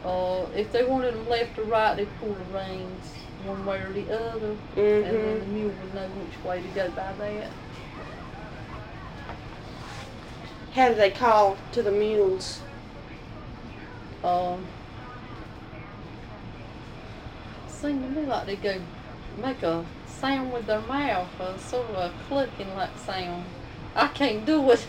If they wanted them left or right, they pull the reins one way or the other, and then the mule would know which way to go by that. How do they call to the mules? Seemed to me like they go make a sound with their mouth, sort of a clucking like sound. I can't do it.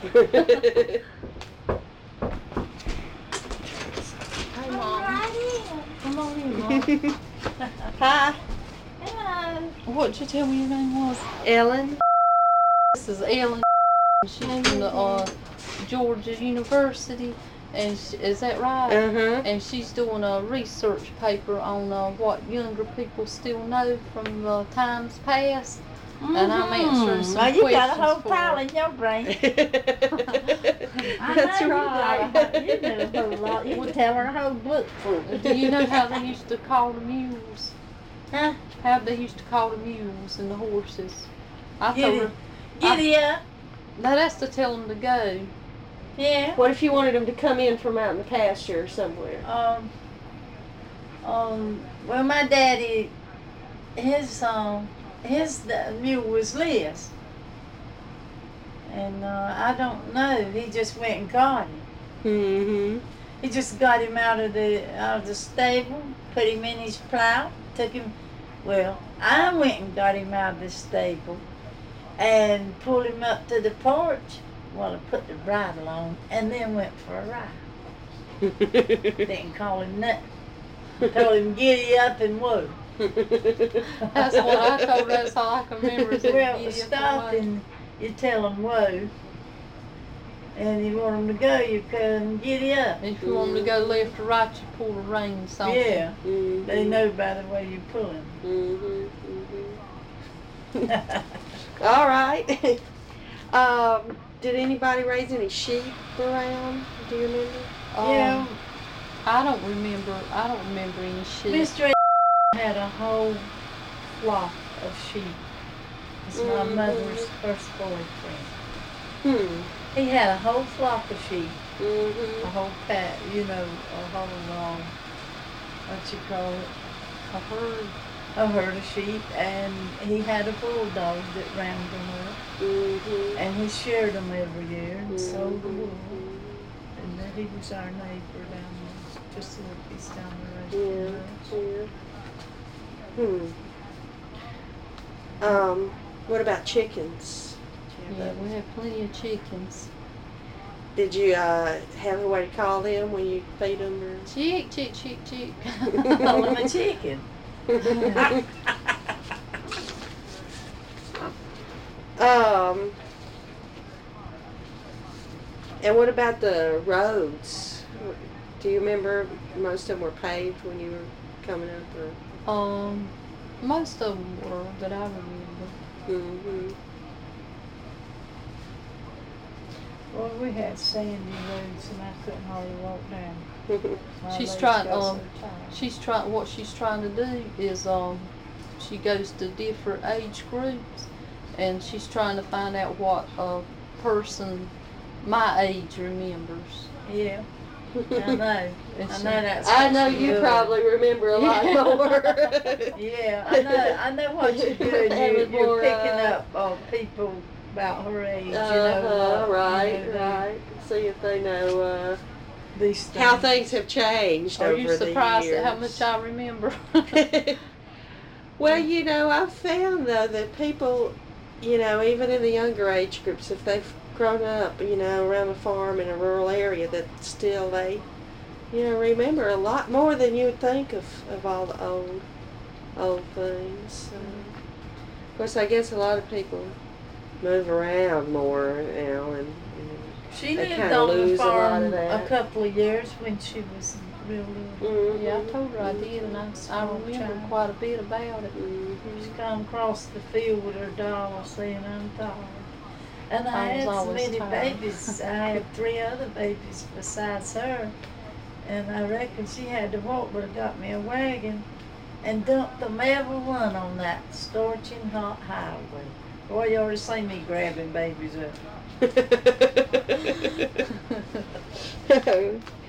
Hey, Mom. Come on in, Mom. Hi. Hello. What'd you tell me your name was? Ellen. This is Ellen. She's from the Georgia University, and is that right? And she's doing a research paper on what younger people still know from times past. And I'm answering some questions. You got a whole pile in your brain. That's right. You know a whole lot. You would tell her a whole book full. Do you know how they used to call the mules? Huh? How they used to call the mules and the horses? I told her. Giddy up. Now that's to tell them to go. Yeah. What if you wanted them to come in from out in the pasture or somewhere? Well, my daddy, his mule was Liz. And I don't know. He just went and got him. He just got him out of the stable, put him in his plow, took him. Well, I went and got him out of the stable and pulled him up to the porch. Well, I put the bridle on and then went for a ride. Didn't call him nothing. Told him giddy up and whoa. That's what I told her. That's all I can remember. Well, stop and you tell him whoa. And you want them to go, you can giddy up. If you want them to go left or right, you pull the reins on. Yeah, they know by the way you pull them. All right. Did anybody raise any sheep around? Do you remember? Yeah. I don't remember any sheep. Mr. had a whole flock of sheep. It's my mother's first boyfriend. He had a whole flock of sheep. A whole pat, a whole, what you call it? A herd of sheep, and he had a bulldog that rounded them up. And he shared them every year and sold the wool. And then he was our neighbor down there, just a little piece down the road. What about chickens? Yeah, we have plenty of chickens. Did you have a way to call them when you feed them? Or? Chick, chick, chick, chick. Call them a chicken. And what about the roads? Do you remember most of them were paved when you were coming up? Or? Most of them were that I remember. Well, we had sandy roads and I couldn't hardly walk down. What she's trying to do is she goes to different age groups and she's trying to find out what a person my age remembers. Yeah. I know. I know you probably remember a lot more. Yeah, I know what you're doing. You're picking up people about her age, Right. See if they know these things. How things have changed over the years. Are you surprised at how much I remember? Well, I've found though that people, even in the younger age groups, if they've grown up, around a farm in a rural area, that still they, remember a lot more than you would think of all the old things. So, of course, I guess a lot of people move around more now, and she they lived on the farm a couple of years when she was real little. Yeah, I told her I did, and I remember quite a bit about it. She come across the field with her doll saying, "I'm tired." And I had so many babies. I had 3 other babies besides her. And I reckon she had to walk, but have got me a wagon and dumped them every one on that scorching hot highway. Boy, you ought to see me grabbing babies up.